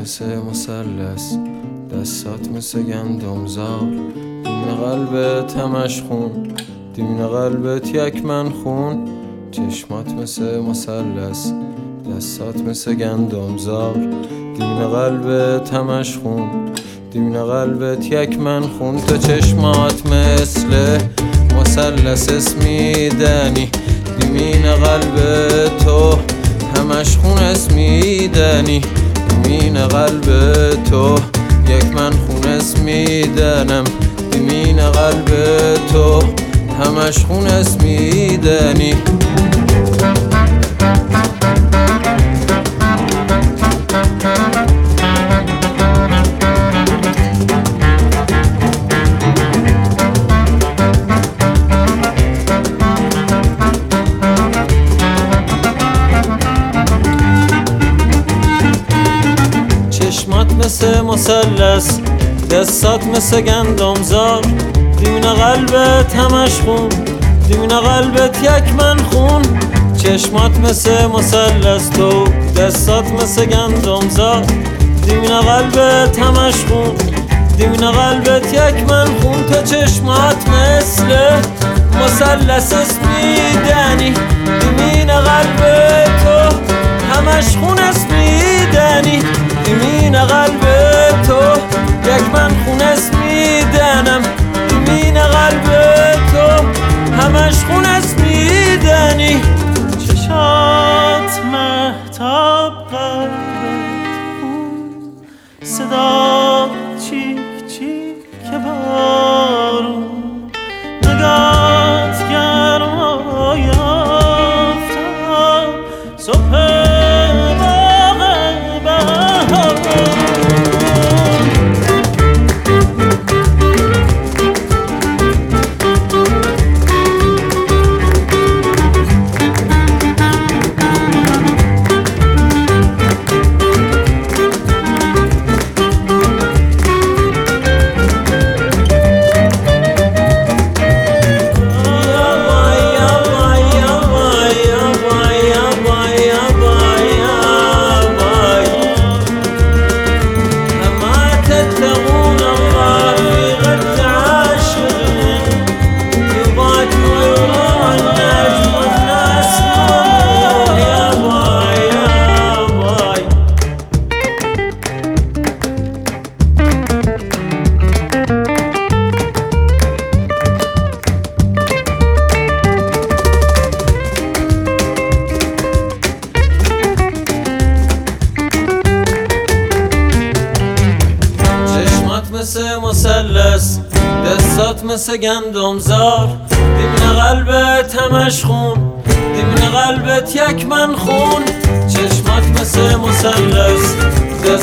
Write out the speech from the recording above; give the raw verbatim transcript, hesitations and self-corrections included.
مثل مثلث، دستات مثل گندمزار، دیمین قلبت همش خون، دیمین قلبت یک من خون. چشمات مثل مثلث، دستات مثل گندمزار، دیمین قلبت همش خون، دیمین قلبت یک من خون. تو چشمات مثل مثلث اسمیدنی، دیمین قلب تو همش خون اسمیدنی، دیمین قلب تو یک من خون اسمیدنم، دیمین قلب تو همش خون اسمیدنی. چشمات مثل مثلث، دستات مثل گندمزار، دیمین قلبت همش خون، دیمین قلبت یک من خون. چشمات مثل مثلث، تو دستات مثل گندمزار، دیمین قلبت همش خون، دیمین قلبت یک من خون. تو چشمات مثل مثلث اسمیدنی، دیمین قلب تو همش خون اسمیدنی، دیمین قلب تو یک من خون اسمیدنم، دیمین قلب تو همش خون اسمیدنی. چشات مهتاب قلبت خون، صدا چیک چیک بارون، نگات گرما یافتم صبح مثل مثلث، دستات مثل گندمزار، دیمین قلبت همش خون، دیمین قلبت یک من خون. چشمات مثل مثلث،